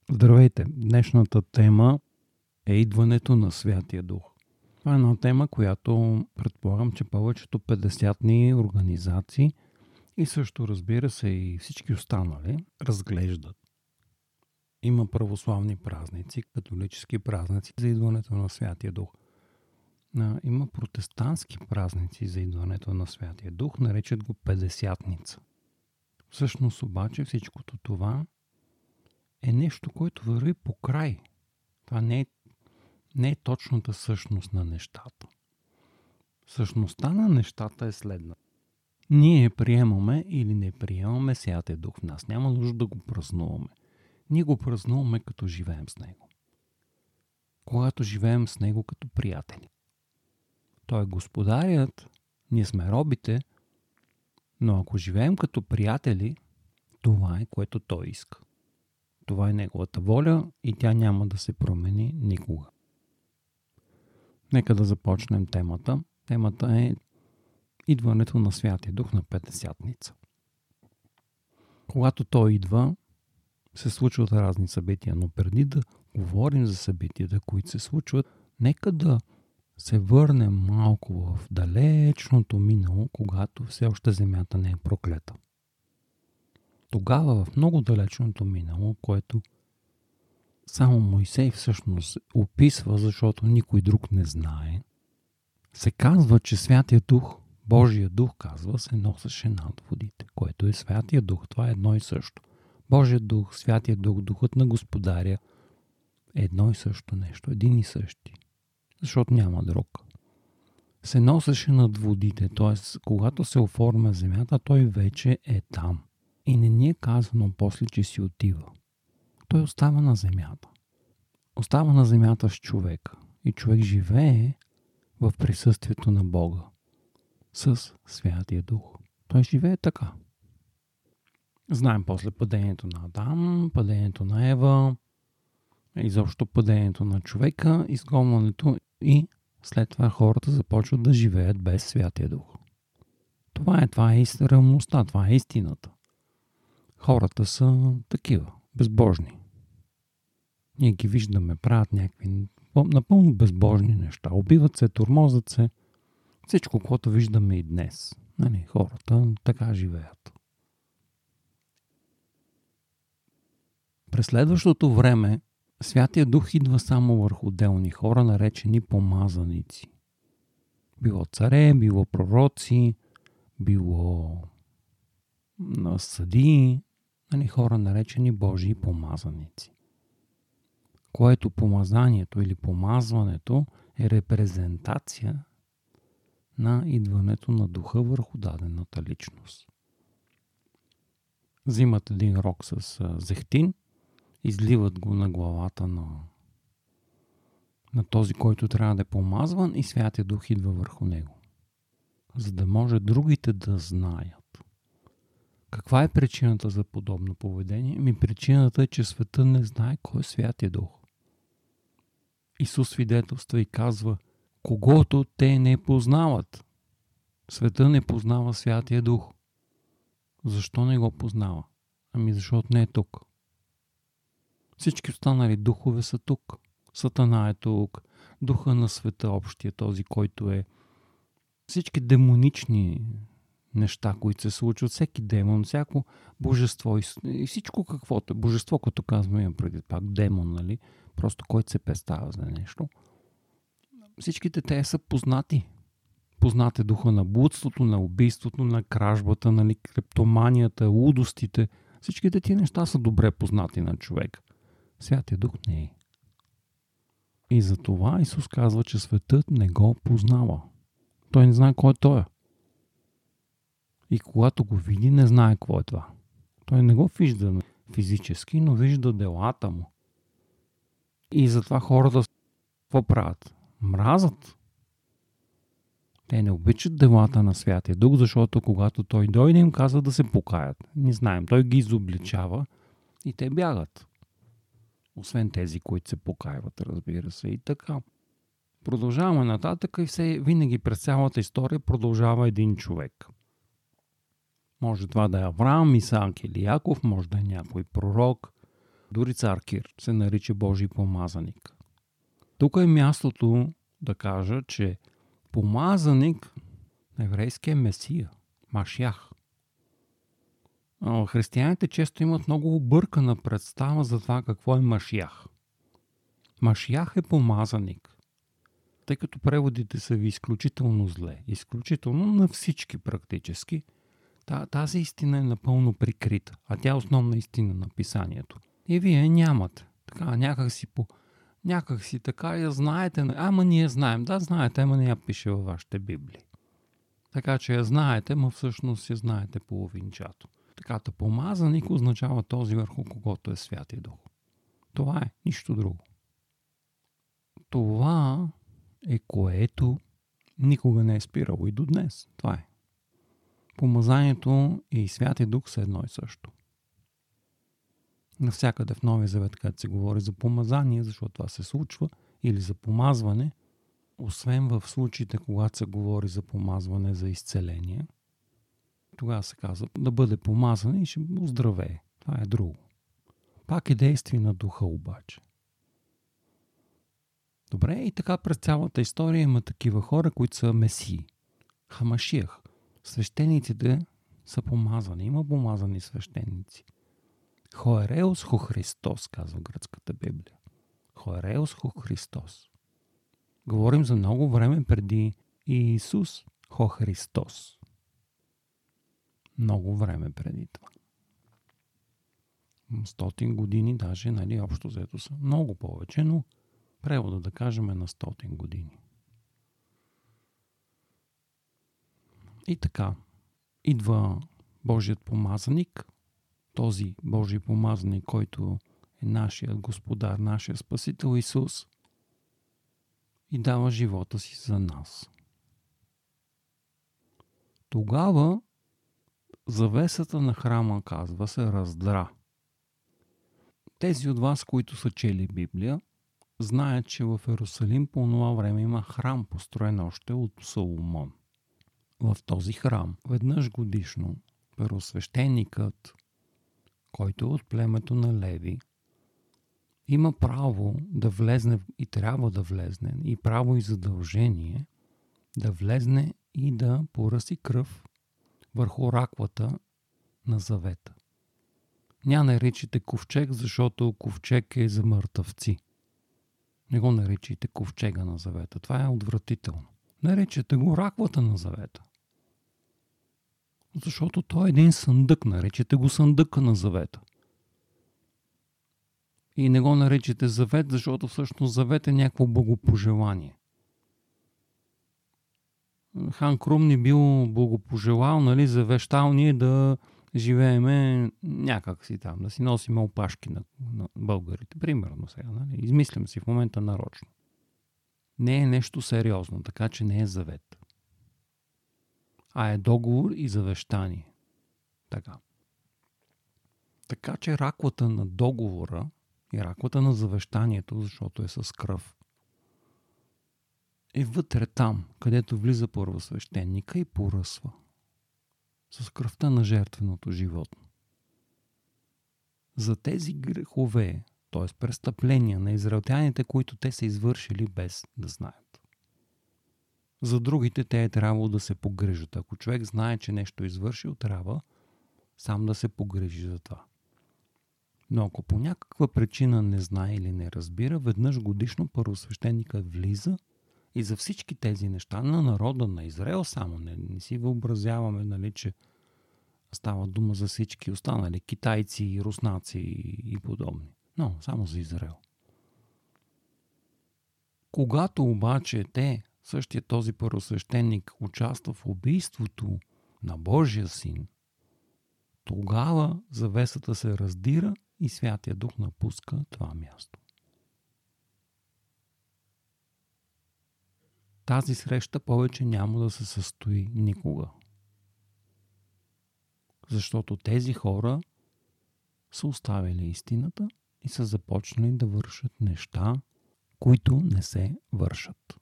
Здравейте! Днешната тема е идването на Святия Дух. Това е една тема, която предполагам, че повечето 50-ни организации и също, разбира се, и всички останали разглеждат. Има православни празници, католически празници за идването на Святия Дух. Има протестантски празници за идването на Святия Дух, наричат го Петдесятница. Всъщност обаче всичкото това е нещо, което върви по край. Това не е точната същност на нещата. Същността на нещата е следна. Ние приемаме или не приемаме Святия Дух в нас. Няма нужда да го празнуваме. Ние го празнуваме като живеем с Него. Когато живеем с Него като приятели. Той е господарят, ние сме робите, но ако живеем като приятели, това е което Той иска. Това е Неговата воля и тя няма да се промени никога. Нека да започнем темата. Темата е идването на Святия Дух на Петдесятница. Когато Той идва, се случват разни събития, но преди да говорим за събитията, които се случват, нека да се върнем малко в далечното минало, когато все още земята не е проклета. Тогава в много далечното минало, което само Мойсей всъщност описва, защото никой друг не знае, се казва, че Святия Дух, Божия Дух, казва, се носеше над водите, което е Святия Дух. Това е едно и също. Божия Дух, Святия Дух, Духът на Господаря е едно и също нещо, един и същи. Защото няма друг. Се носеше над водите, т.е. когато се оформя земята, той вече е там. И не ни е казано после, че си отива. Той остава на земята. Остава на земята с човека. И човек живее в присъствието на Бога. С Святия Дух. Той живее така. Знаем после падението на Адам, падението на Ева, изобщо падението на човека, изгонването и след това хората започват да живеят без Святия Дух. Това е реалността, това е истината. Хората са такива, безбожни. Ние ги виждаме, правят някакви напълно безбожни неща. Убиват се, тормозят се. Всичко, което виждаме и днес. Хората така живеят. През следващото време Святия Дух идва само върху отделни хора, наречени помазаници. Било царе, било пророци, било съдии, хора наречени Божии помазаници. Което помазанието или помазването е репрезентация на идването на Духа върху дадената личност. Взимат един рог с зехтин, изливат го на главата на този, който трябва да е помазван и Святия Дух идва върху него. За да може другите да знаят. Каква е причината за подобно поведение? Причината е, че света не знае кой е Святия Дух. Исус свидетелства и казва, когото те не познават. Света не познава Святия Дух. Защо не го познава? Защото не е тук. Всички останали духове са тук. Сатана е тук. Духа на света общия, този, който е всички демонични неща, които се случват, всеки демон, всяко божество и всичко каквото е. Божество, като казваме, има преди пак демон, просто който се представя за нещо. Всичките те са познати. Познат е духа на блудството, на убийството, на кражбата, крептоманията, лудостите. Всичките ти неща са добре познати на човек. Святия Дух не е. И за това Исус казва, че светът не го познава. Той не знае кой е той. И когато го види, не знае какво е това. Той не го вижда физически, но вижда делата му. И затова хората какво правят? Мразят. Те не обичат делата на Святия Дух, защото когато той дойде, им казва да се покаят. Не знаем, той ги изобличава и те бягат. Освен тези, които се покаяват, разбира се. И така. Продължаваме нататък и винаги през цялата история продължава един човек. Може това да е Авраам, Исаак или Яков, може да е някой пророк, Дори цар Кир се нарича Божий помазаник. Тук е мястото да кажа, че помазаник на еврейски е Месия, Машях. Християните често имат много объркана представа за това какво е Машях. Машях е помазаник, тъй като преводите са ви изключително зле, изключително на всички практически. Тази истина е напълно прикрита, а тя е основна истина на писанието. И вие нямате. Така, някакси така я знаете. Ама ние знаем. Да, знаете, ама не я пише във вашите библии. Така че я знаете, но всъщност я знаете половинчато. Така, помазаник означава този, върху когото е Святия Дух. Това е, нищо друго. Това е което никога не е спирало и до днес. Това е. Помазанието и Святия Дух са едно и също. Навсякъде в Новия Завет, където се говори за помазание, защото това се случва, или за помазване, освен в случаите, когато се говори за помазване за изцеление, тогава се казва да бъде помазан и ще оздравее. Това е друго. Пак е действие на духа обаче. Добре, и така през цялата история има такива хора, които са месии. Хамашиях. Свещениците са помазани. Има помазани свещеници. Хоереос хо Христос, казва гръцката Библия. Хоереос хо Христос. Говорим за много време преди Иисус хо Христос. Много време преди това. 100 години даже, нали, общо взето са много повече, но превода да кажем на 100 години. И така, идва Божият помазаник, този Божий помазаник, който е нашият Господар, нашия Спасител Исус, и дава живота си за нас. Тогава завесата на храма, казва се, раздра. Тези от вас, които са чели Библия, знаят, че в Иерусалим по това време има храм, построен още от Соломон. В този храм веднъж годишно първосвещеникът, който е от племето на Леви, има право да влезне и трябва да влезне, и право и задължение да влезне и да поръси кръв върху раквата на завета. Ня наричайте ковчег, защото ковчег е за мъртъвци. Не го наричайте ковчега на завета. Това е отвратително. Наричайте го раквата на завета. Защото той е един съндък. Наричайте го съндъка на завета. И не го наричате завет, защото всъщност завет е някакво богопожелание. Хан Крум ни бил богопожелал, нали, завещал ние да живееме някак си там, да си носиме опашки на българите. Примерно сега, нали? Измислям си в момента нарочно. Не е нещо сериозно, така че не е завет. А е договор и завещание. Така. Така че раквата на договора и раквата на завещанието, защото е с кръв, е вътре там, където влиза първосвещеника и поръсва. С кръвта на жертвеното животно. За тези грехове, т.е. престъпления на израелтяните, които те са извършили без да знаят. За другите те е трябвало да се погрижат. Ако човек знае, че нещо е извършил, трябва сам да се погрижи за това. Но ако по някаква причина не знае или не разбира, веднъж годишно първосвещеникът влиза и за всички тези неща на народа на Израел само. Не си въобразяваме, нали, че става дума за всички останали китайци, руснаци и подобни. Но само за Израел. Когато обаче същия този първосвещеник участва в убийството на Божия син, тогава завесата се раздира и Святия Дух напуска това място. Тази среща повече няма да се състои никога. Защото тези хора са оставили истината и са започнали да вършат неща, които не се вършат.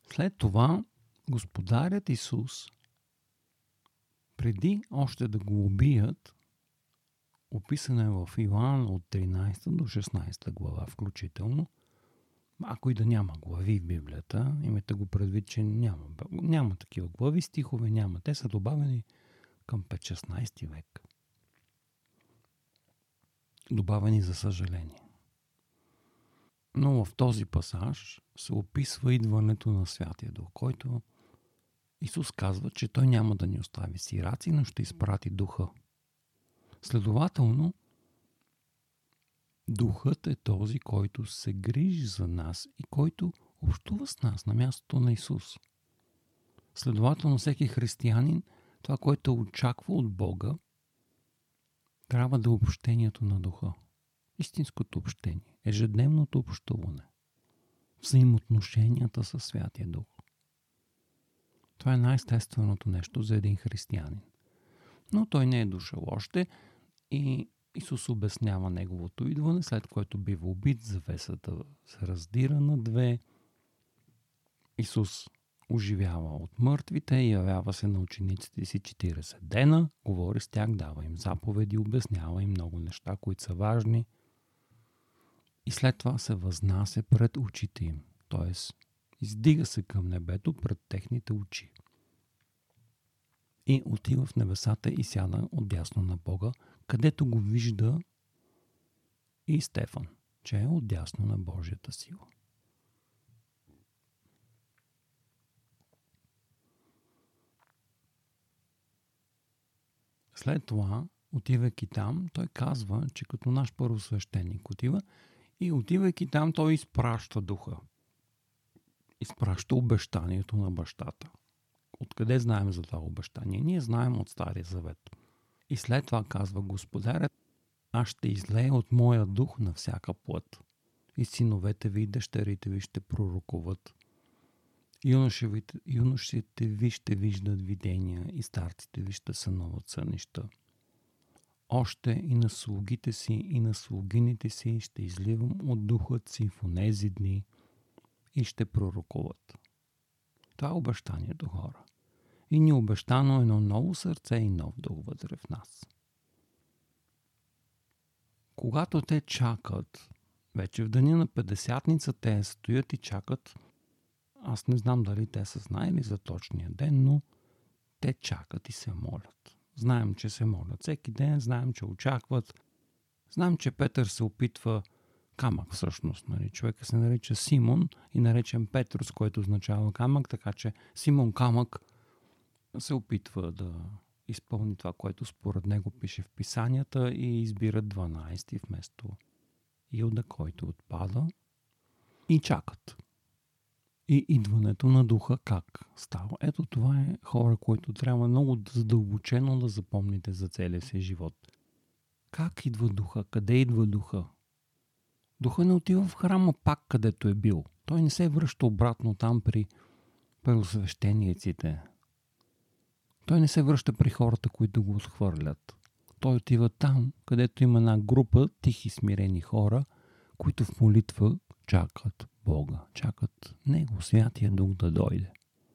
След това Господарят Исус, преди още да го убият, описано е в Йоан от 13 до 16 глава включително, ако и да няма глави в Библията, имайте го предвид, че няма такива глави, стихове няма. Те са добавени към 5-16 век. Добавени за съжаление. Но в този пасаж се описва идването на Святия Дух, който Исус казва, че Той няма да ни остави сираци, но ще изпрати Духа. Следователно, Духът е този, който се грижи за нас и който общува с нас на мястото на Исус. Следователно, всеки християнин, това, което очаква от Бога, трябва да е общението на Духа. Истинското общение, ежедневното общуване, взаимоотношенията със Святия Дух. Това е най-естественото нещо за един християнин. Но той не е дошъл още и Исус обяснява неговото идване, след което бива убит, завесата се раздира на две. Исус оживява от мъртвите, явява се на учениците си 40 дена, говори с тях, дава им заповеди, обяснява им много неща, които са важни. И след това се възнася пред очите им, т.е. издига се към небето пред техните очи. И отива в небесата и сяда отдясно на Бога, където го вижда и Стефан, че е отдясно на Божията сила. След това, отивайки там, той казва, че като наш първосвещеник отива и отивайки там, той изпраща Духа. Изпраща обещанието на бащата. Откъде знаем за това обещание? Ние знаем от Стария Завет. И след това казва Господарят: аз ще излея от моя дух на всяка плът. И синовете ви и дъщерите ви ще пророкуват. Юношите ви ще виждат видения и старците ви ще сънуват сънища. Още и на слугите си и на слугините си ще изливам от духът си в онези дни и ще пророкуват. Това е обещанието, хора. И ни е обещано едно ново сърце и нов дух вътре в нас. Когато те чакат, вече в деня на Петдесятница те стоят и чакат. Аз не знам дали те са знаели за точния ден, но те чакат и се молят. Знаем, че се молят всеки ден, знаем, че очакват. Знаем, че Петър се опитва камък всъщност. Човека се нарича Симон и наречен Петрус, който означава камък, така че Симон камък се опитва да изпълни това, което според него пише в писанията и избират 12 вместо Юда, който отпада, и чакат. И идването на Духа как става? Ето това е, хора, които трябва много задълбочено да запомните за целия си живот. Как идва Духа? Къде идва Духа? Духа не отива в храма пак, където е бил. Той не се връща обратно там при първосвещениците. Той не се връща при хората, които го отхвърлят. Той отива там, където има една група тихи, смирени хора, които в молитва чакат Бога, чакат Него, Святия Дух да дойде.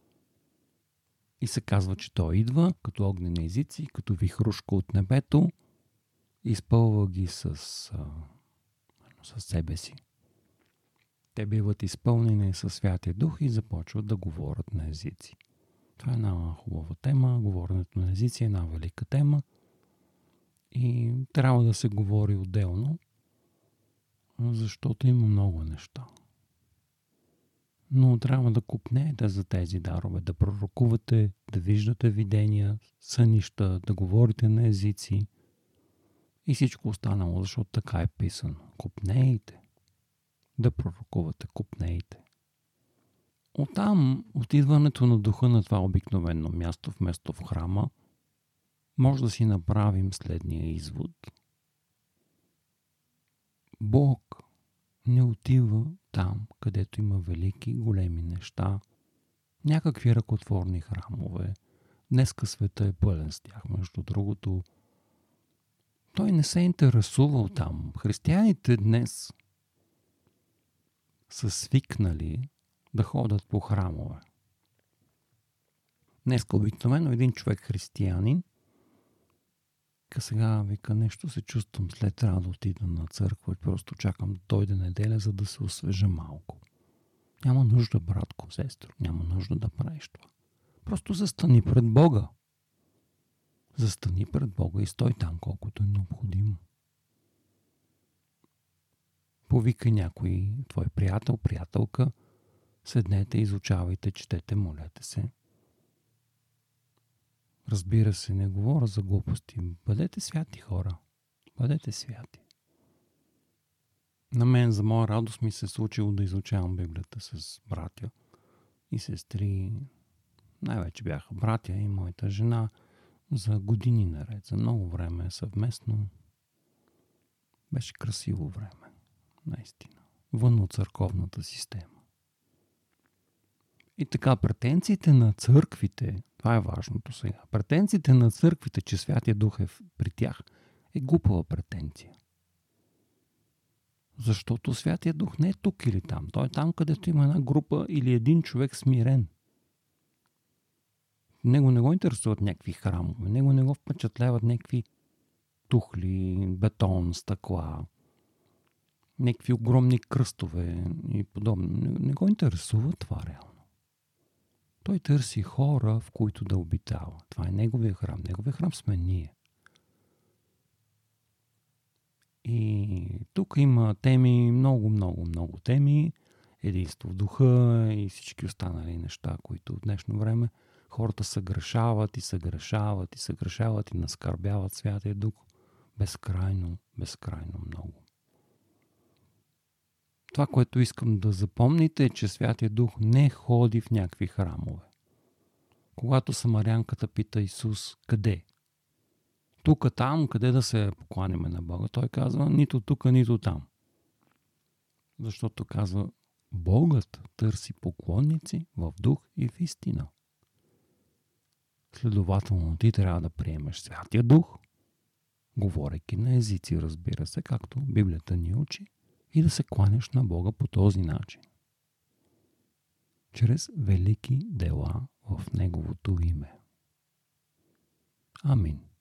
И се казва, че Той идва като огнени езици, като вихрушка от небето, изпълва ги със себе си. Те биват изпълнени със Святия Дух и започват да говорят на езици. Това е една хубава тема. Говоренето на езици е една велика тема и трябва да се говори отделно, защото има много неща. Но трябва да копнеете за тези дарове, да пророкувате, да виждате видения, сънища, да говорите на езици и всичко останало, защото така е писано. Копнейте. Да пророкувате, копнейте. Оттам, от идването на Духа на това обикновено място вместо в храма, може да си направим следния извод. Бог не отива там, където има велики, големи неща, някакви ръкотворни храмове. Днеска света е пълен с тях, между другото. Той не се е интересувал там. Християните днес са свикнали да ходят по храмове. Днеска обикновено един човек християнин, сега вика, нещо се чувствам, след трябва да отида на църква и просто чакам да дойде неделя, за да се освежа малко. Няма нужда, братко, сестро, няма нужда да правиш това. Просто застани пред Бога. Застани пред Бога и стой там, колкото е необходимо. Повикай някой твой приятел, приятелка, седнете, изучавайте, четете, молете се. Разбира се, не говоря за глупости. Бъдете святи, хора. Бъдете святи. На мен, за моя радост, ми се случило да изучавам Библията с братя и сестри. Най-вече бяха братя и моята жена за години наред, за много време съвместно. Беше красиво време, наистина. Вън от църковната система. И така, претенциите на църквите, това е важното сега, претенциите на църквите, че Святия Дух е при тях, е глупава претенция. Защото Святия Дух не е тук или там. Той е там, където има една група или един човек смирен. Него не го интересуват някакви храмове, него не го впечатляват някакви тухли, бетон, стъкла, някакви огромни кръстове и подобно. Не го интересува това реално. Той търси хора, в които да обитава. Това е неговия храм. Неговия храм сме ние. И тук има теми, много теми. Единство в духа и всички останали неща, които в днешно време хората съгрешават и наскърбяват Святия Дух безкрайно много. Това, което искам да запомните, е, че Святия Дух не ходи в някакви храмове. Когато самарянката пита Исус, къде? Тук, там, къде да се покланяме на Бога? Той казва, нито тук, нито там. Защото казва, Богът търси поклонници в дух и в истина. Следователно, ти трябва да приемеш Святия Дух, говорейки на езици, разбира се, както Библията ни учи, и да се кланяш на Бога по този начин. Чрез велики дела в Неговото име. Амин.